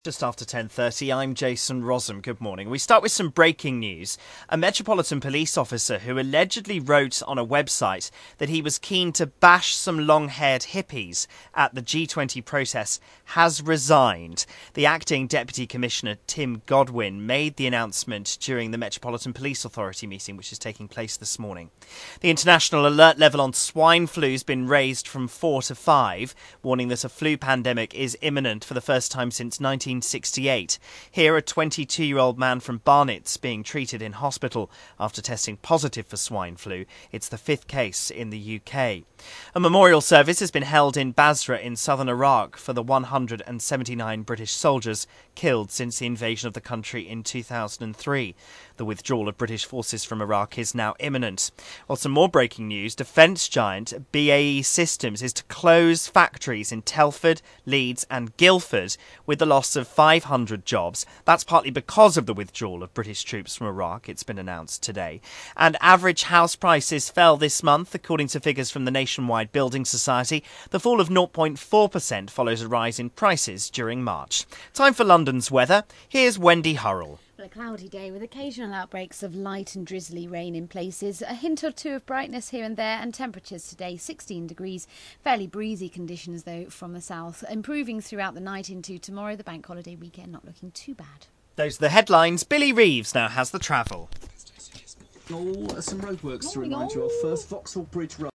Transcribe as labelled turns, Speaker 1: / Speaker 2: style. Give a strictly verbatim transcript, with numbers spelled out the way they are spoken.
Speaker 1: Just after ten thirty, I'm Jason Rossum. Good morning. We start with some breaking news. A Metropolitan Police officer who allegedly wrote on a website that he was keen to bash some long-haired hippies at the G twenty protest has resigned. The acting Deputy Commissioner Tim Godwin made the announcement during the Metropolitan Police Authority meeting, which is taking place this morning. The international alert level on swine flu has been raised from four to five, warning that a flu pandemic is imminent for the first time since nineteen sixty-eight. Here, a twenty-two-year-old man from Barnet's being treated in hospital after testing positive for swine flu. It's the fifth case in the U K. A memorial service has been held in Basra in southern Iraq for the one hundred seventy-nine British soldiers killed since the invasion of the country in two thousand three. The withdrawal of British forces from Iraq is now imminent. Well, some more breaking news. Defence giant B A E Systems is to close factories in Telford, Leeds and Guildford with the loss of five hundred jobs. That's partly because of the withdrawal of British troops from Iraq, it's been announced today. And average house prices fell this month, according to figures from the Nationwide Building Society. The fall of zero point four percent follows a rise in prices during March. Time for London's weather. Here's Wendy Hurrell.
Speaker 2: A cloudy day with occasional outbreaks of light and drizzly rain in places, a hint or two of brightness here and there, and temperatures today sixteen degrees. Fairly breezy conditions though from the south, improving throughout the night into tomorrow, the bank holiday weekend, not looking too bad.
Speaker 1: Those are the headlines. Billy Reeves now has the travel.
Speaker 3: Oh, some roadworks to remind you of. First, Vauxhall Bridge Road.